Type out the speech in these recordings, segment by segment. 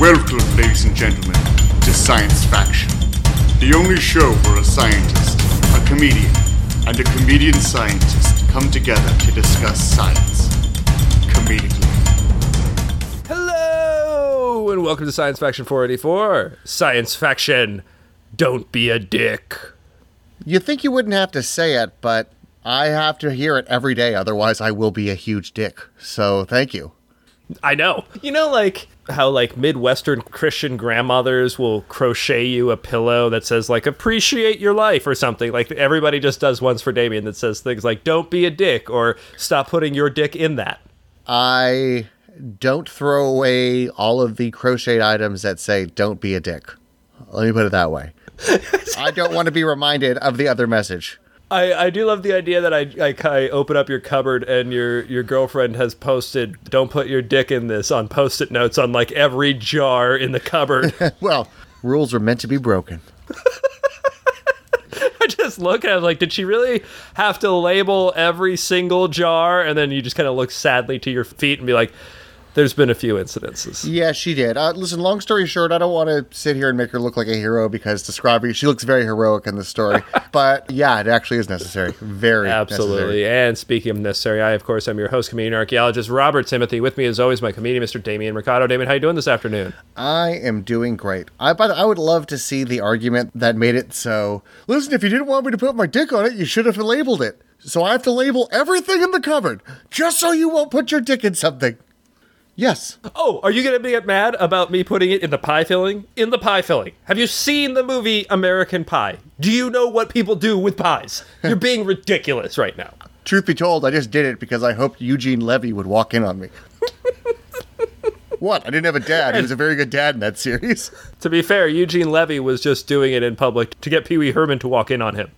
Welcome, ladies and gentlemen, to Science Faction, the only show where a scientist, a comedian, and a comedian scientist come together to discuss science comedically. Hello, and welcome to Science Faction 484. Science Faction, don't be a dick. You think you wouldn't have to say it, but I have to hear it every day, otherwise I will be a huge dick. So, thank you. I know. You know, like, how, like, Midwestern Christian grandmothers will crochet you a pillow that says, like, appreciate your life or something. Like, everybody just does ones for Damien that says things like, don't be a dick, or stop putting your dick in that. I don't throw away all of the crocheted items that say, don't be a dick. Let me put it that way. I don't want to be reminded of the other message. I do love the idea that I open up your cupboard and your girlfriend has posted, don't put your dick in this, on Post-it notes on, like, every jar in the cupboard. Well, rules are meant to be broken. I just look at it like, did she really have to label every single jar? And then you just kind of look sadly to your feet and be like, there's been a few incidences. Yeah, she did. Listen, long story short, I don't want to sit here and make her look like a hero because describing, she looks very heroic in this story. But yeah, it actually is necessary. Very Absolutely. necessary. And speaking of necessary, I, of course, am your host, comedian archaeologist, Robert Timothy. With me, as always, my comedian, Mr. Damien Mercado. Damien, how you doing this afternoon? I am doing great. I would love to see the argument that made it so, listen, if you didn't want me to put my dick on it, you should have labeled it. So I have to label everything in the cupboard just so you won't put your dick in something. Yes. Oh, are you going to get mad about me putting it in the pie filling? In the pie filling. Have you seen the movie American Pie? Do you know what people do with pies? You're being ridiculous right now. Truth be told, I just did it because I hoped Eugene Levy would walk in on me. What? I didn't have a dad. He was a very good dad in that series. To be fair, Eugene Levy was just doing it in public to get Pee Wee Herman to walk in on him.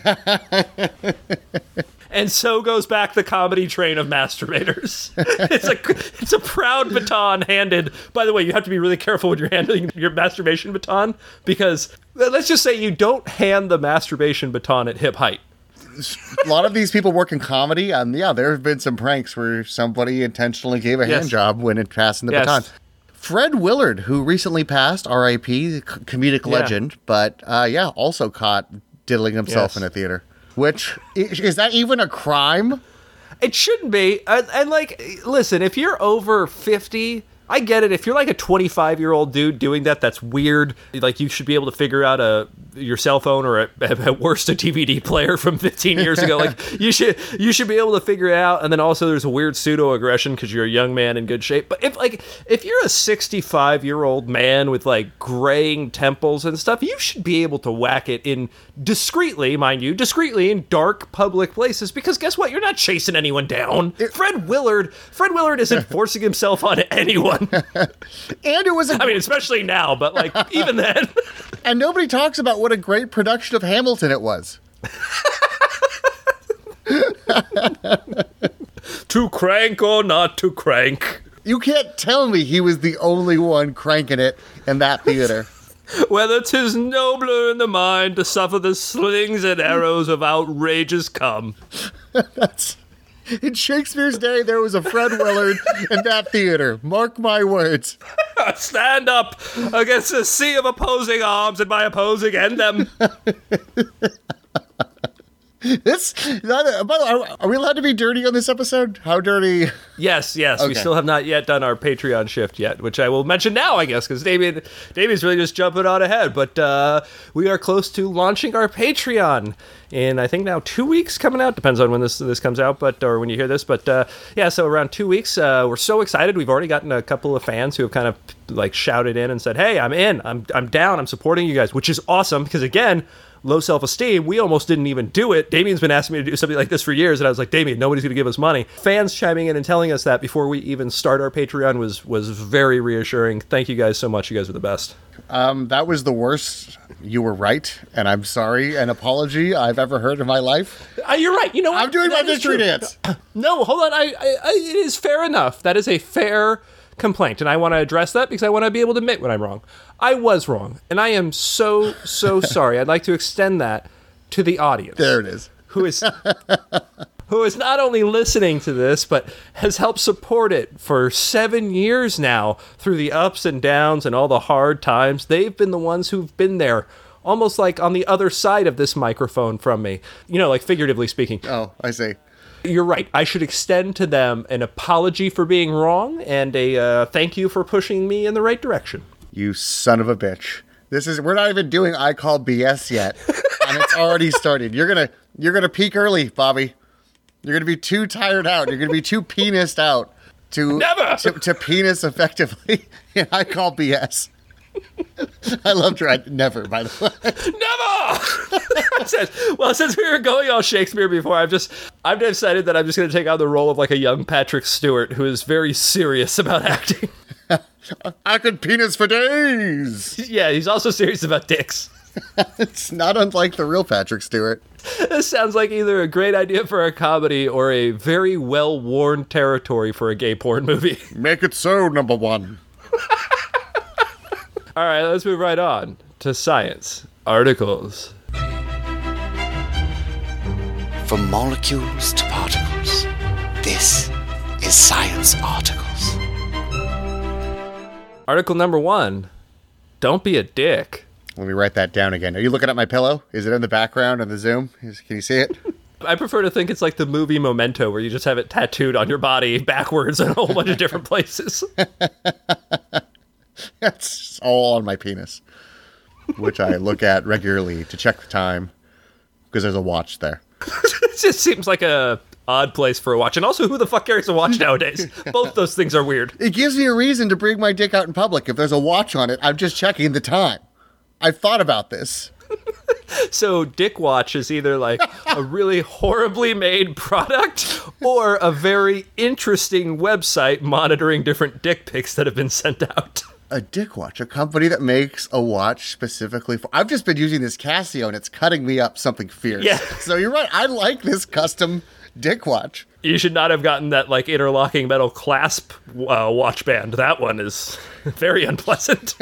And so goes back the comedy train of masturbators. It's a proud baton handed. By the way, you have to be really careful when you're handling your masturbation baton, because let's just say you don't hand the masturbation baton at hip height. A lot of these people work in comedy, and yeah, there have been some pranks where somebody intentionally gave a hand job when it passing the baton. Fred Willard, who recently passed, R.I.P., comedic legend, but also caught diddling himself in a theater. Which, is that even a crime? It shouldn't be. And like, listen, if you're over 50, I get it. If you're like a 25-year-old dude doing that, that's weird. Like, you should be able to figure out your cell phone, or at worst, a DVD player from 15 years ago. Like, you should be able to figure it out. And then also there's a weird pseudo-aggression because you're a young man in good shape. But if you're a 65-year-old man with, like, graying temples and stuff, you should be able to whack it in discreetly, mind you, in dark public places, because guess what? You're not chasing anyone down. Fred Willard isn't forcing himself on anyone. And it was I mean, especially now, but, like, even then. And nobody talks about what a great production of Hamilton it was. To crank or not to crank. You can't tell me he was the only one cranking it in that theater. Whether 'tis nobler in the mind to suffer the slings and arrows of outrageous come. In Shakespeare's day, there was a Fred Willard in that theater. Mark my words. Stand up against a sea of opposing arms, and by opposing, end them. By the way, are we allowed to be dirty on this episode? How dirty? Yes. Okay. We still have not yet done our Patreon shift yet, which I will mention now, I guess, because David's really just jumping on ahead. But we are close to launching our Patreon in, I think, now 2 weeks coming out. Depends on when this comes out, or when you hear this. But so around 2 weeks. We're so excited. We've already gotten a couple of fans who have kind of like shouted in and said, "Hey, I'm in. I'm down. I'm supporting you guys," which is awesome because, again, low self-esteem, we almost didn't even do it. Damien's been asking me to do something like this for years, and I was like, Damien, nobody's going to give us money. Fans chiming in and telling us that before we even start our Patreon was very reassuring. Thank you guys so much. You guys are the best. That was the worst. You were right, and I'm sorry. An apology I've ever heard in my life. You're right. You know what? I'm doing my victory dance. No, hold on. It is fair enough. That is a fair complaint, and I want to address that because I want to be able to admit when I'm wrong. I was wrong, and I am so sorry. I'd like to extend that to the audience. There it is. Who is who is not only listening to this, but has helped support it for 7 years now through the ups and downs and all the hard times. They've been the ones who've been there, almost like on the other side of this microphone from me. You know, like figuratively speaking. Oh, I see. You're right. I should extend to them an apology for being wrong and a thank you for pushing me in the right direction. You son of a bitch. We're not even doing I Call BS yet, and it's already started. You're gonna peak early, Bobby. You're gonna be too tired out. You're gonna be too penised out to penis effectively. And I Call BS. I love trying never, by the way. Never. Well, since we were going all Shakespeare before, I've decided that I'm just going to take on the role of like a young Patrick Stewart who is very serious about acting. I could penis for days. Yeah, he's also serious about dicks. It's not unlike the real Patrick Stewart. This sounds like either a great idea for a comedy or a very well-worn territory for a gay porn movie. Make it so, number one. All right, let's move right on to science articles. From molecules to particles, this is Science Articles. Article number 1, don't be a dick. Let me write that down again. Are you looking at my pillow? Is it in the background on the Zoom? Can you see it? I prefer to think it's like the movie Memento, where you just have it tattooed on your body backwards in a whole bunch of different places. That's all on my penis, which I look at regularly to check the time because there's a watch there. It just seems like a odd place for a watch. And also, who the fuck carries a watch nowadays? Both those things are weird. It gives me a reason to bring my dick out in public. If there's a watch on it, I'm just checking the time. I've thought about this. So Dick Watch is either like a really horribly made product or a very interesting website monitoring different dick pics that have been sent out. A Dick Watch, a company that makes a watch specifically for... I've just been using this Casio and it's cutting me up something fierce. Yeah. So you're right. I like this custom Dick Watch. You should not have gotten that like interlocking metal clasp watch band. That one is very unpleasant.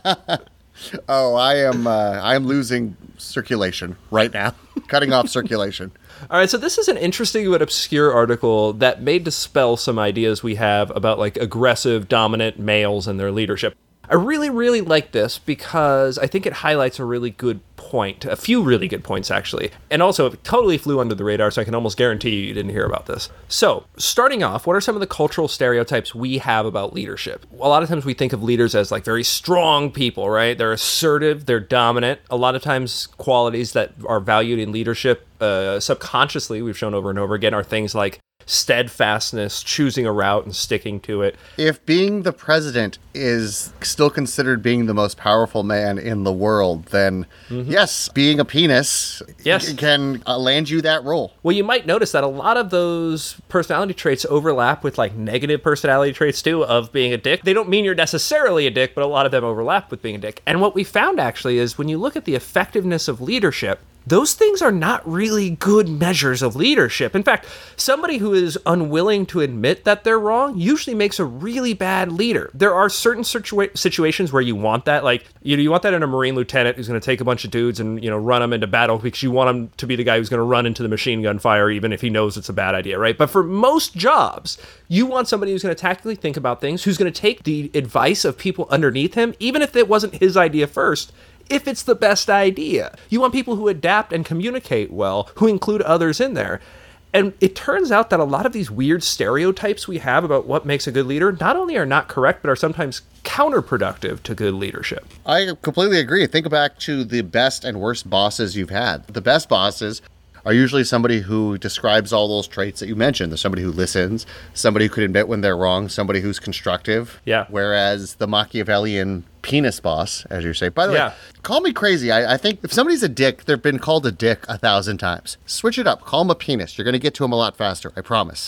Oh, I am losing circulation right now. Cutting off circulation. All right, so this is an interesting but obscure article that may dispel some ideas we have about like aggressive, dominant males and their leadership. I really, really like this because I think it highlights a really good point, a few really good points actually, and also it totally flew under the radar, so I can almost guarantee you didn't hear about this. So, starting off, what are some of the cultural stereotypes we have about leadership? A lot of times we think of leaders as like very strong people, right? They're assertive, they're dominant. A lot of times qualities that are valued in leadership subconsciously, we've shown over and over again, are things like steadfastness, choosing a route and sticking to it. If being the president is still considered being the most powerful man in the world, then yes, being a penis can land you that role. Well, you might notice that a lot of those personality traits overlap with like negative personality traits too of being a dick. They don't mean you're necessarily a dick, but a lot of them overlap with being a dick. And what we found actually is when you look at the effectiveness of leadership, those things are not really good measures of leadership. In fact, somebody who is unwilling to admit that they're wrong usually makes a really bad leader. There are certain situations where you want that, like you want that in a Marine lieutenant who's going to take a bunch of dudes and run them into battle because you want him to be the guy who's going to run into the machine gun fire even if he knows it's a bad idea, right? But for most jobs, you want somebody who's going to tactically think about things, who's going to take the advice of people underneath him, even if it wasn't his idea first, if it's the best idea. You want people who adapt and communicate well, who include others in there. And it turns out that a lot of these weird stereotypes we have about what makes a good leader not only are not correct, but are sometimes counterproductive to good leadership. I completely agree. Think back to the best and worst bosses you've had. The best bosses are usually somebody who describes all those traits that you mentioned. There's somebody who listens, somebody who could admit when they're wrong, somebody who's constructive. Yeah. Whereas the Machiavellian penis boss, as you say. By the way, call me crazy. I think if somebody's a dick, they've been called a dick 1,000 times. Switch it up. Call him a penis. You're going to get to him a lot faster. I promise.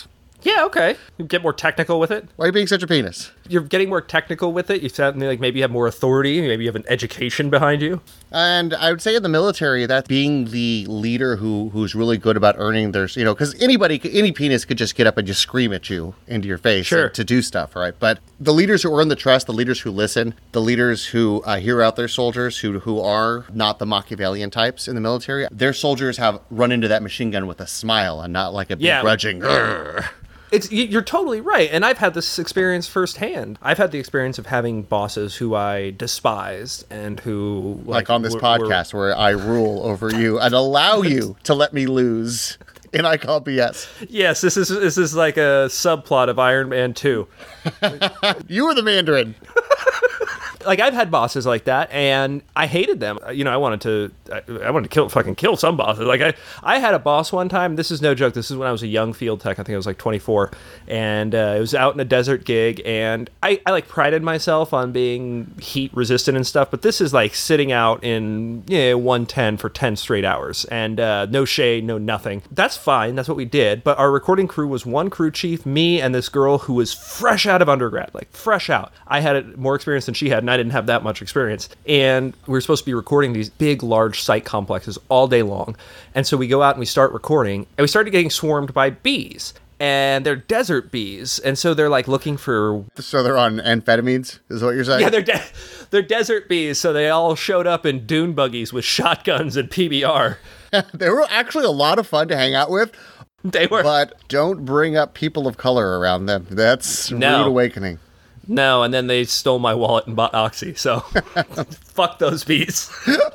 Yeah, okay. You get more technical with it. Why are you being such a penis? You're getting more technical with it. You sound like maybe you have more authority. Maybe you have an education behind you. And I would say in the military that being the leader who's really good about earning their, because any penis could just get up and just scream at you into your face to do stuff, right? But the leaders who earn the trust, the leaders who listen, the leaders who hear out their soldiers, who are not the Machiavellian types in the military, their soldiers have run into that machine gun with a smile and not like a begrudging. Grrr. You're totally right, and I've had this experience firsthand. I've had the experience of having bosses who I despised and who... Like on this podcast where I rule over you and allow you to let me lose, and I call BS. Yes, this is like a subplot of Iron Man 2. You were the Mandarin. Like, I've had bosses like that, and I hated them. I wanted to kill some bosses. Like, I had a boss one time. This is no joke. This is when I was a young field tech. I think I was like 24, and it was out in a desert gig, and I like prided myself on being heat resistant and stuff. But this is like sitting out in 110 for 10 straight hours, and no shade, no nothing. That's fine. That's what we did. But our recording crew was one crew chief, me, and this girl who was fresh out of undergrad, like fresh out. I had more experience than she had, and I didn't have that much experience. And we were supposed to be recording these big, large site complexes all day long. And so we go out and we start recording, and we started getting swarmed by bees. And they're desert bees. And so they're like looking for... So they're on amphetamines, is what you're saying? Yeah, they're desert bees. So they all showed up in dune buggies with shotguns and PBR. They were actually a lot of fun to hang out with. They were. But don't bring up people of color around them. That's rude awakening. No, and then they stole my wallet and bought Oxy, so fuck those bees.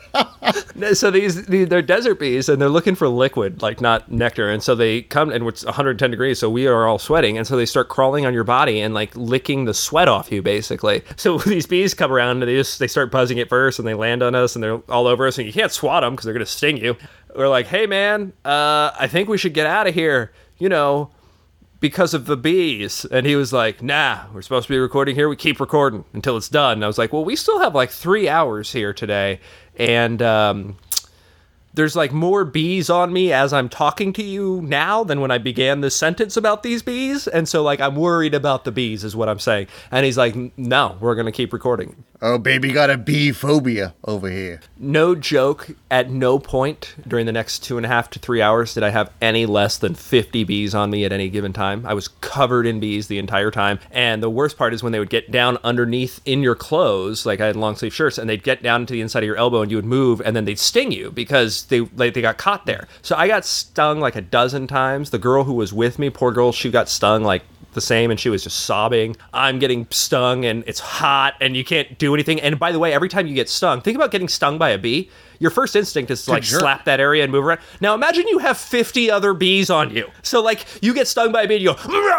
So they're desert bees, and they're looking for liquid, like not nectar, and so they come, and it's 110 degrees, so we are all sweating, and so they start crawling on your body and like licking the sweat off you, basically. So these bees come around, and they start buzzing at first, and they land on us, and they're all over us, and you can't swat them because they're going to sting you. We're like, hey man, I think we should get out of here, because of the bees. And he was like, nah, we're supposed to be recording here. We keep recording until it's done. And I was like, well, we still have like 3 hours here today. And there's like more bees on me as I'm talking to you now than when I began this sentence about these bees. And so like, I'm worried about the bees is what I'm saying. And he's like, no, we're going to keep recording. Oh, baby got a bee phobia over here. No joke, at no point during the next 2.5 to 3 hours did I have any less than 50 bees on me at any given time. I was covered in bees the entire time. And the worst part is when they would get down underneath in your clothes, like I had long sleeve shirts, and they'd get down to the inside of your elbow and you would move, and then they'd sting you because they got caught there. So I got stung like a dozen times. The girl who was with me, poor girl, she got stung like the same, and she was just sobbing. I'm getting stung, and it's hot, and you can't do anything. And by the way, every time you get stung, think about getting stung by a bee. Your first instinct is to like slap that area and move around. Now imagine you have 50 other bees on you. So like you get stung by a bee and you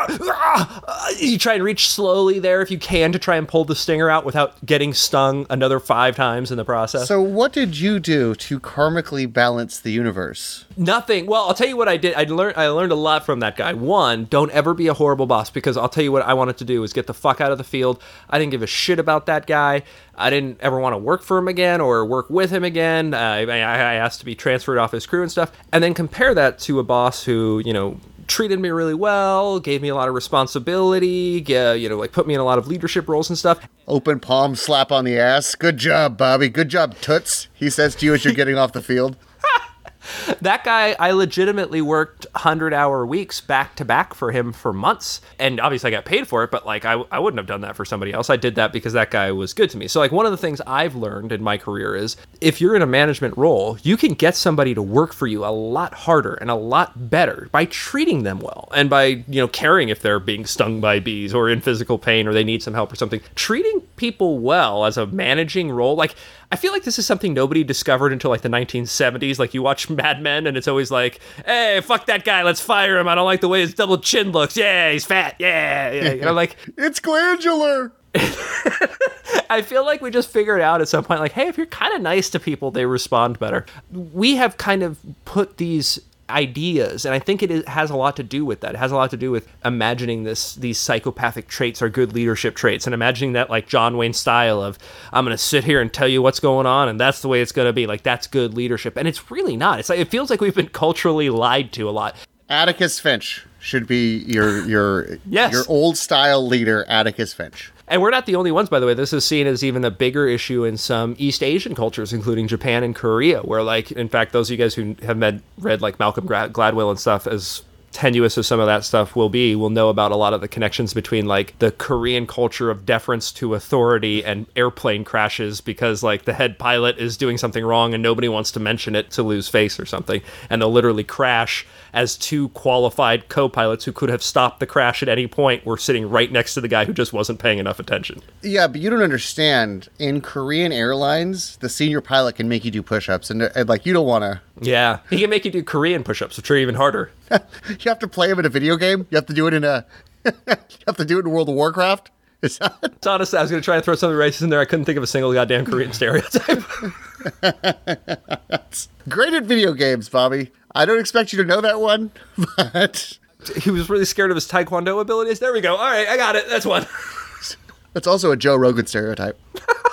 go, you try and reach slowly there if you can to try and pull the stinger out without getting stung another 5 times in the process. So what did you do to karmically balance the universe? Nothing. Well, I'll tell you what I did. I learned a lot from that guy. One, don't ever be a horrible boss, because I'll tell you what I wanted to do is get the fuck out of the field. I didn't give a shit about that guy. I didn't ever want to work for him again or work with him again. I asked to be transferred off his crew and stuff. And then compare that to a boss who, treated me really well, gave me a lot of responsibility, like put me in a lot of leadership roles and stuff. Open palm slap on the ass. Good job, Bobby. Good job, Toots. He says to you as you're getting off the field. That guy, I legitimately worked 100-hour weeks back to back for him for months. And obviously I got paid for it, but like I wouldn't have done that for somebody else. I did that because that guy was good to me. So like one of the things I've learned in my career is if you're in a management role, you can get somebody to work for you a lot harder and a lot better by treating them well and by, caring if they're being stung by bees or in physical pain or they need some help or something. Treating people well as a managing role, like I feel like this is something nobody discovered until like the 1970s. Like you watch Mad Men and it's always like, hey, fuck that guy, let's fire him. I don't like the way his double chin looks. Yeah, he's fat. Yeah. Like it's glandular. I feel like we just figured out at some point, like, hey, if you're kind of nice to people, they respond better. We have kind of put these ideas, and I think it has a lot to do with that. It has a lot to do with imagining these psychopathic traits are good leadership traits, and imagining that like John Wayne style of I'm going to sit here and tell you what's going on, and that's the way it's going to be. Like that's good leadership, and it's really not. It's like it feels like we've been culturally lied to a lot. Atticus Finch. should be your old style leader, Atticus Finch. And we're not the only ones, by the way. This is seen as even a bigger issue in some East Asian cultures, including Japan and Korea, where, like, in fact, those of you guys who have read like Malcolm Gladwell and stuff, as tenuous as some of that stuff will know about a lot of the connections between, like, the Korean culture of deference to authority and airplane crashes because, like, the head pilot is doing something wrong and nobody wants to mention it to lose face or something, and they'll literally crash as two qualified co-pilots who could have stopped the crash at any point were sitting right next to the guy who just wasn't paying enough attention. Yeah, but you don't understand. In Korean Airlines, the senior pilot can make you do push-ups, and like, you don't want to... Yeah, he can make you do Korean push-ups, which are even harder. You have to play him in a video game? You have to do it in a... you have to do it in World of Warcraft? Honestly, I was going to try to throw something racist in there. I couldn't think of a single goddamn Korean stereotype. Great at video games, Bobby. I don't expect you to know that one, but... He was really scared of his Taekwondo abilities. There we go. All right, I got it. That's one. That's also a Joe Rogan stereotype.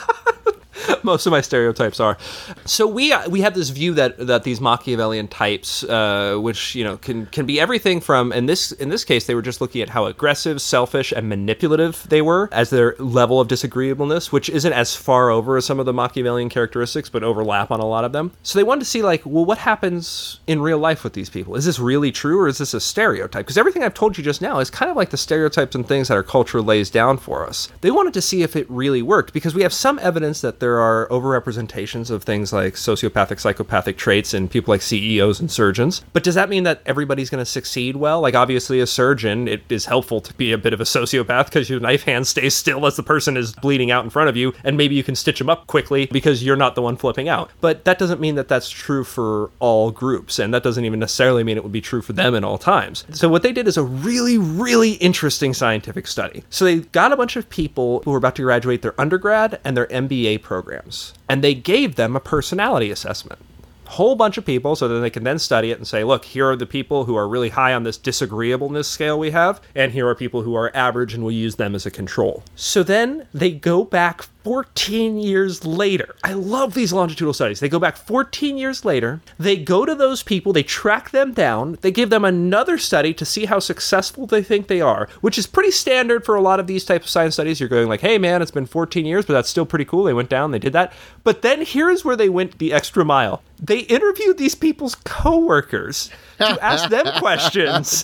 Most of my stereotypes are. So we have this view that these Machiavellian types, which, you know, can be everything from, in this case, they were just looking at how aggressive, selfish, and manipulative they were as their level of disagreeableness, which isn't as far over as some of the Machiavellian characteristics, but overlap on a lot of them. So they wanted to see, like, well, what happens in real life with these people? Is this really true, or is this a stereotype? Because everything I've told you just now is kind of like the stereotypes and things that our culture lays down for us. They wanted to see if it really worked, because we have some evidence that there are overrepresentations of things like sociopathic, psychopathic traits in people like CEOs and surgeons. But does that mean that everybody's going to succeed well? Like, obviously, a surgeon, it is helpful to be a bit of a sociopath because your knife hand stays still as the person is bleeding out in front of you, and maybe you can stitch them up quickly because you're not the one flipping out. But that doesn't mean that that's true for all groups, and that doesn't even necessarily mean it would be true for them in all times. So what they did is a really, really interesting scientific study. So they got a bunch of people who were about to graduate their undergrad and their MBA programs, and they gave them a personality assessment. Whole bunch of people, so that they can then study it and say, look, here are the people who are really high on this disagreeableness scale we have, and here are people who are average, and we'll use them as a control. So then they go back 14 years later. I love these longitudinal studies. They go back 14 years later, they go to those people, they track them down, they give them another study to see how successful they think they are, which is pretty standard for a lot of these types of science studies. You're going like, hey man, it's been 14 years, but that's still pretty cool. They went down, they did that. But then here's where they went the extra mile. They interviewed these people's coworkers to ask them questions.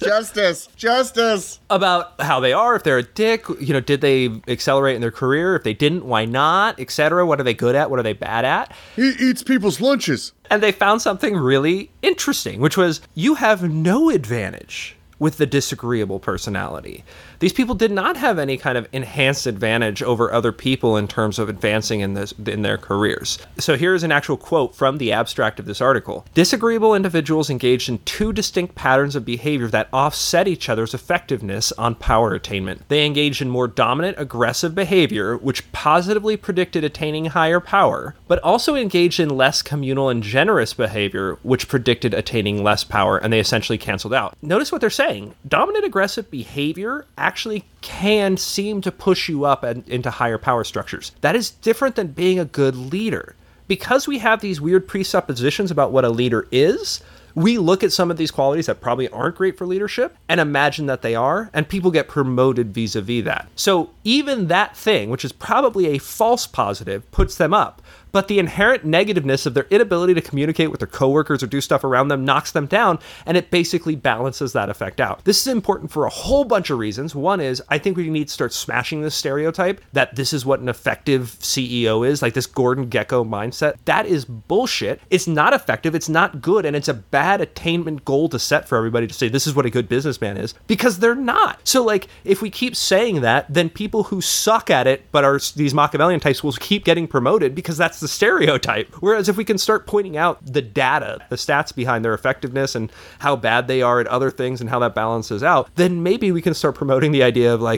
Justice. About how they are, if they're a dick, you know, did they accelerate in their career? If they didn't, why not, etc. What are they good at? What are they bad at? He eats people's lunches. And they found something really interesting, which was you have no advantage with the disagreeable personality. These people did not have any kind of enhanced advantage over other people in terms of advancing in their careers. So here's an actual quote from the abstract of this article. Disagreeable individuals engaged in two distinct patterns of behavior that offset each other's effectiveness on power attainment. They engaged in more dominant, aggressive behavior, which positively predicted attaining higher power, but also engaged in less communal and generous behavior, which predicted attaining less power, and they essentially canceled out. Notice what they're saying. Dominant, aggressive behavior actually can seem to push you up into higher power structures. That is different than being a good leader. Because we have these weird presuppositions about what a leader is, we look at some of these qualities that probably aren't great for leadership and imagine that they are, and people get promoted vis-a-vis that. So even that thing, which is probably a false positive, puts them up. But the inherent negativeness of their inability to communicate with their coworkers or do stuff around them knocks them down, and it basically balances that effect out. This is important for a whole bunch of reasons. One is, I think we need to start smashing this stereotype that this is what an effective CEO is, like this Gordon Gekko mindset. That is bullshit. It's not effective, it's not good, and it's a bad attainment goal to set for everybody to say this is what a good businessman is, because they're not. So, like, if we keep saying that, then people who suck at it but are these Machiavellian types will keep getting promoted because that's the stereotype. Whereas if we can start pointing out the data, the stats behind their effectiveness and how bad they are at other things and how that balances out, then maybe we can start promoting the idea of, like,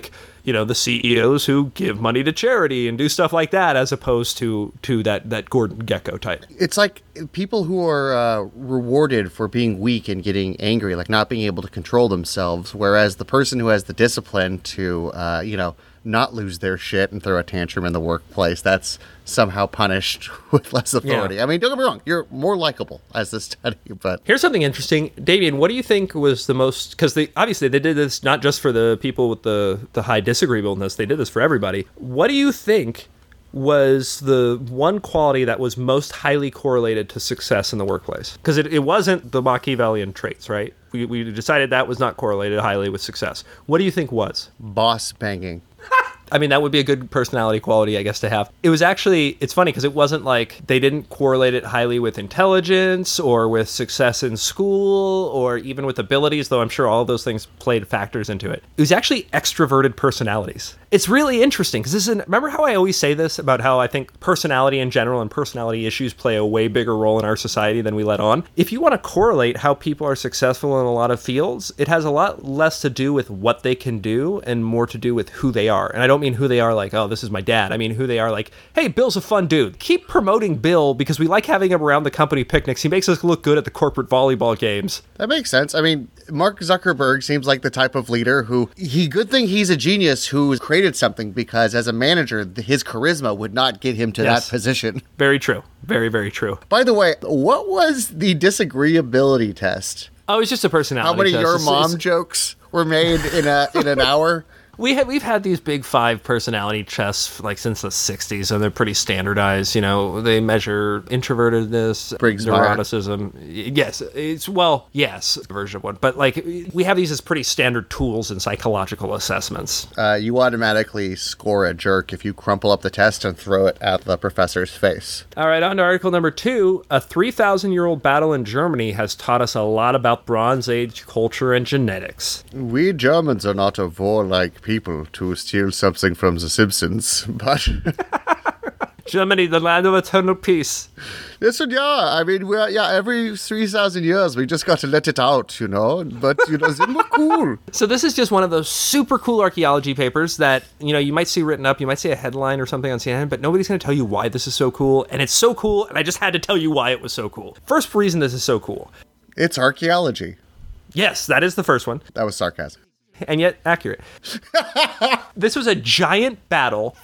the CEOs who give money to charity and do stuff like that, as opposed to that Gordon Gekko type. It's like people who are rewarded for being weak and getting angry, like not being able to control themselves, whereas the person who has the discipline to, not lose their shit and throw a tantrum in the workplace, that's somehow punished with less authority. Yeah. I mean, don't get me wrong, you're more likable as this study, but... Here's something interesting. Damien, what do you think was the most... Because obviously they did this not just for the people with the high disagreeableness, they did this for everybody. What do you think was the one quality that was most highly correlated to success in the workplace? Because it wasn't the Machiavellian traits, right? We decided that was not correlated highly with success. What do you think was? Boss banging. I mean, that would be a good personality quality, I guess, to have. It was actually, it's funny because it wasn't like they didn't correlate it highly with intelligence or with success in school or even with abilities, though I'm sure all of those things played factors into it. It was actually extroverted personalities. It's really interesting because remember how I always say this about how I think personality in general and personality issues play a way bigger role in our society than we let on? If you want to correlate how people are successful in a lot of fields, it has a lot less to do with what they can do and more to do with who they are. And I don't mean who they are like, oh, this is my dad. I mean who they are like, hey, Bill's a fun dude. Keep promoting Bill because we like having him around the company picnics. He makes us look good at the corporate volleyball games. That makes sense. I mean, Mark Zuckerberg seems like the type of leader who, good thing he's a genius who created something, because as a manager, his charisma would not get him to that position. Very true. Very, very true. By the way, what was the disagreeability test? Oh, it's just a personality test. How many test. your mom jokes were made in an hour? We've had these big 5 personality tests like since the 60s, and they're pretty standardized. They measure introvertedness, neuroticism. Yes, version of one. But like we have these as pretty standard tools in psychological assessments. You automatically score a jerk if you crumple up the test and throw it at the professor's face. All right, on to article number 2. A 3,000-year-old battle in Germany has taught us a lot about Bronze Age culture and genetics. We Germans are not a warlike people to steal something from The Simpsons, but... Germany, the land of eternal peace. Listen, I mean, every 3,000 years, we just got to let it out, but, they look cool. So this is just one of those super cool archaeology papers that, you might see written up, you might see a headline or something on CNN, but nobody's going to tell you why this is so cool, and it's so cool, and I just had to tell you why it was so cool. First reason this is so cool. It's archaeology. Yes, that is the first one. That was sarcasm. And yet accurate. This was a giant battle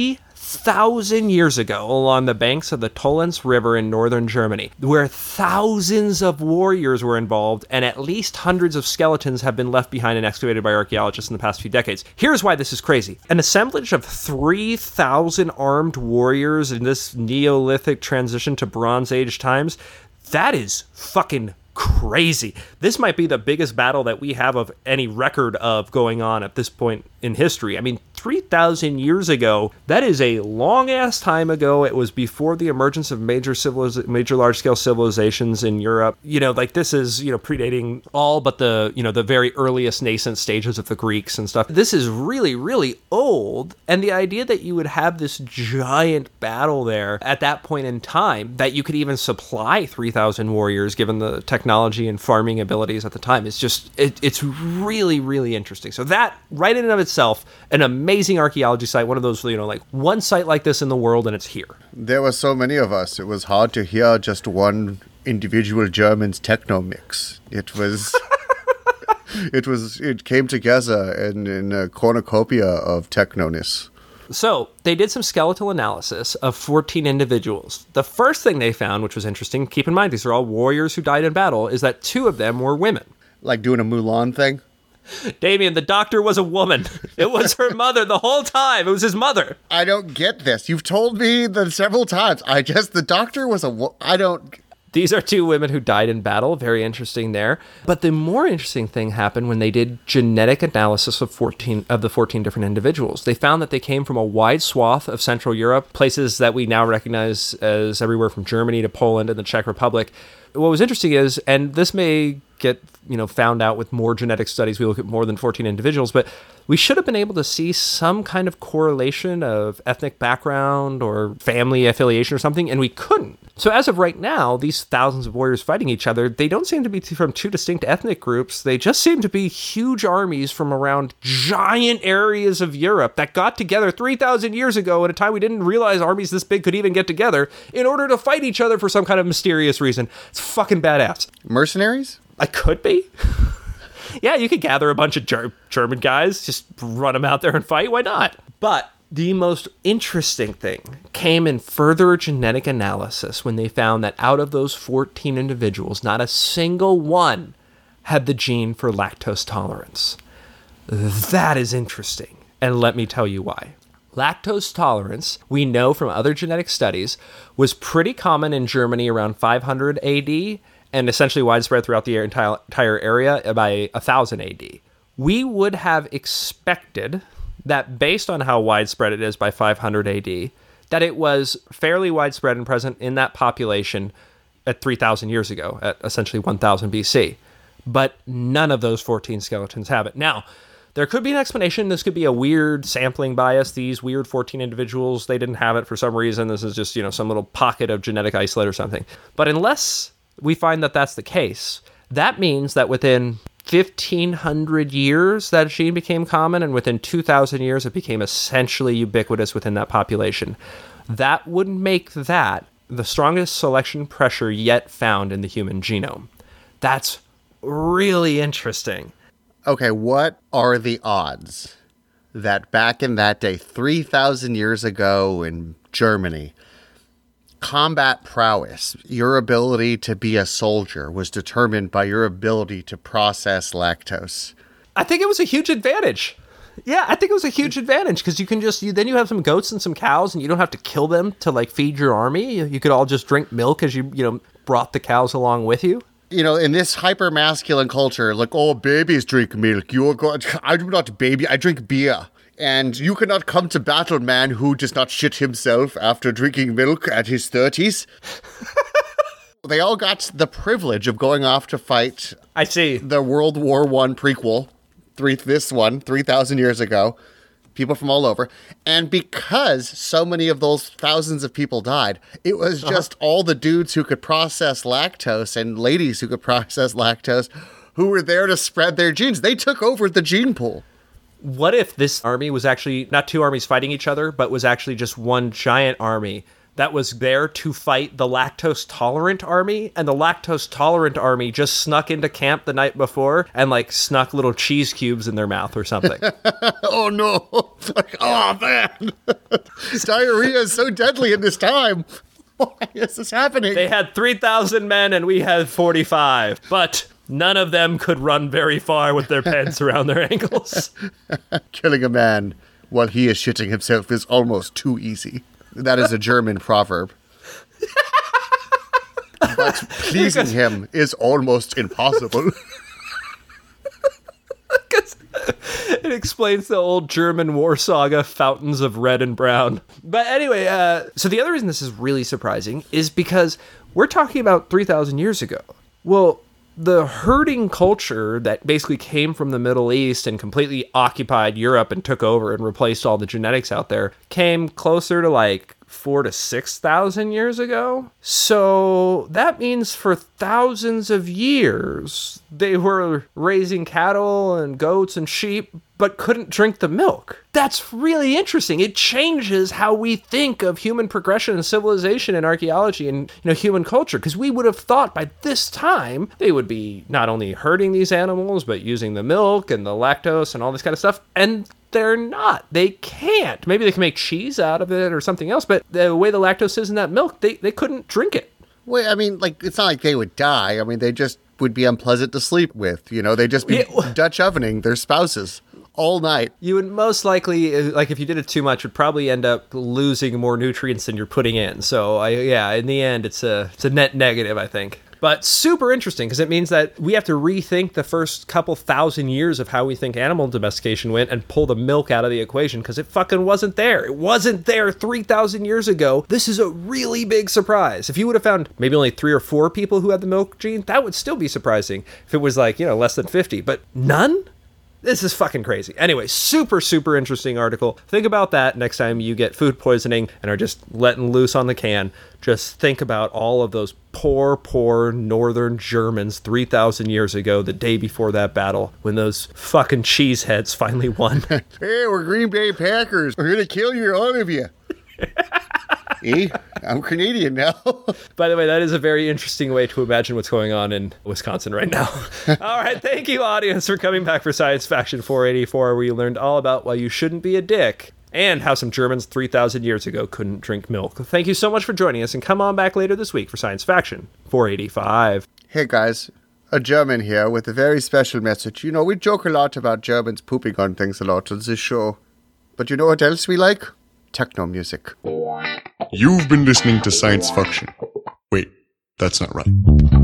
3,000 years ago along the banks of the Tollens River in northern Germany, where thousands of warriors were involved and at least hundreds of skeletons have been left behind and excavated by archaeologists in the past few decades. Here's why this is crazy. An assemblage of 3,000 armed warriors in this Neolithic transition to Bronze Age times, that is fucking crazy. This might be the biggest battle that we have of any record of going on at this point in history. I mean, 3,000 years ago, that is a long-ass time ago. It was before the emergence of major large-scale civilizations in Europe. This is, predating all but the very earliest nascent stages of the Greeks and stuff. This is really, really old. And the idea that you would have this giant battle there at that point in time, that you could even supply 3,000 warriors, given the technology and farming abilities at the time, is just, it's really, really interesting. So that, right in and of itself, an amazing archaeology site, one of those, one site like this in the world, and it's here. There were so many of us, it was hard to hear just one individual German's techno mix. It was... It came together in a cornucopia of technoness. So they did some skeletal analysis of 14 individuals. The first thing they found, which was interesting, keep in mind these are all warriors who died in battle, is that 2 of them were women. Like doing a Mulan thing? Damien, the doctor was a woman. It was her mother the whole time. It was his mother. I don't get this. You've told me that several times. The doctor was I don't... These are 2 women who died in battle. Very interesting there. But the more interesting thing happened when they did genetic analysis of the 14 different individuals. They found that they came from a wide swath of Central Europe, places that we now recognize as everywhere from Germany to Poland and the Czech Republic. What was interesting is, and this may get found out with more genetic studies, we look at more than 14 individuals, but we should have been able to see some kind of correlation of ethnic background or family affiliation or something, and we couldn't. So as of right now, these thousands of warriors fighting each other, they don't seem to be from two distinct ethnic groups. They just seem to be huge armies from around giant areas of Europe that got together 3,000 years ago at a time we didn't realize armies this big could even get together in order to fight each other for some kind of mysterious reason. It's fucking badass. Mercenaries? I could be. Yeah, you could gather a bunch of German guys, just run them out there and fight. Why not? But the most interesting thing came in further genetic analysis when they found that out of those 14 individuals, not a single one had the gene for lactose tolerance. That is interesting, and let me tell you why. Lactose tolerance, we know from other genetic studies, was pretty common in Germany around 500 AD and essentially widespread throughout the entire area by 1000 AD. We would have expected that based on how widespread it is by 500 AD, that it was fairly widespread and present in that population at 3,000 years ago, at essentially 1000 BC. But none of those 14 skeletons have it. Now, there could be an explanation. This could be a weird sampling bias. These weird 14 individuals, they didn't have it for some reason. This is just, some little pocket of genetic isolate or something. But unless we find that that's the case, that means that within 1,500 years, that gene became common, and within 2,000 years, it became essentially ubiquitous within that population. That would make that the strongest selection pressure yet found in the human genome. That's really interesting. Okay, what are the odds that back in that day, 3,000 years ago in Germany, combat prowess, your ability to be a soldier, was determined by your ability to process lactose? I think it was a huge advantage. Yeah, I think it was a huge advantage because you can then you have some goats and some cows and you don't have to kill them to feed your army. You could all just drink milk as you brought the cows along with you. In this hyper-masculine culture, babies drink milk. I do not baby, I drink beer. And you cannot come to battle, man who does not shit himself after drinking milk at his 30s. They all got the privilege of going off to fight. I see. The World War I prequel, 3,000 years ago. People from all over. And because so many of those thousands of people died, it was just all the dudes who could process lactose and ladies who could process lactose who were there to spread their genes. They took over the gene pool. What if this army was actually not two armies fighting each other, but was actually just one giant army that was there to fight the lactose-tolerant army, and the lactose-tolerant army just snuck into camp the night before and, snuck little cheese cubes in their mouth or something? Oh, no. Oh, man. Diarrhea is so deadly in this time. Why is this happening? They had 3,000 men, and we had 45, but none of them could run very far with their pants around their ankles. Killing a man while he is shitting himself is almost too easy. That is a German proverb. But pleasing him is almost impossible. It explains the old German war saga, fountains of red and brown. But anyway, so the other reason this is really surprising is because we're talking about 3,000 years ago. Well, the herding culture that basically came from the Middle East and completely occupied Europe and took over and replaced all the genetics out there came closer to 4,000 to 6,000 years ago. So that means for thousands of years, they were raising cattle and goats and sheep, but couldn't drink the milk. That's really interesting. It changes how we think of human progression and civilization and archaeology and human culture, because we would have thought by this time they would be not only herding these animals, but using the milk and the lactose and all this kind of stuff. And they're not. They can't. Maybe they can make cheese out of it or something else, but the way the lactose is in that milk, they couldn't drink it. Well, I mean, it's not like they would die. I mean, they just would be unpleasant to sleep with. They'd just be Dutch ovening their spouses all night. You would most likely, if you did it too much, would probably end up losing more nutrients than you're putting in. So, in the end, it's a net negative, I think. But super interesting, because it means that we have to rethink the first couple thousand years of how we think animal domestication went and pull the milk out of the equation, because it fucking wasn't there. It wasn't there 3,000 years ago. This is a really big surprise. If you would have found maybe only 3 or 4 people who had the milk gene, that would still be surprising if it was less than 50. But none? This is fucking crazy. Anyway, super, super interesting article. Think about that next time you get food poisoning and are just letting loose on the can. Just think about all of those poor northern Germans 3,000 years ago, the day before that battle, when those fucking cheeseheads finally won. Hey, we're Green Bay Packers. We're going to kill all of you. I'm Canadian now. By the way, that is a very interesting way to imagine what's going on in Wisconsin right now. All right, thank you, audience, for coming back for Science Faction 484, where you learned all about why you shouldn't be a dick and how some Germans 3,000 years ago couldn't drink milk. Thank you so much for joining us, and come on back later this week for Science Faction 485. Hey, guys. A German here with a very special message. You know, we joke a lot about Germans pooping on things a lot on this show. But you know what else we like? Techno music. You've been listening to Science Faction. Wait, that's not right.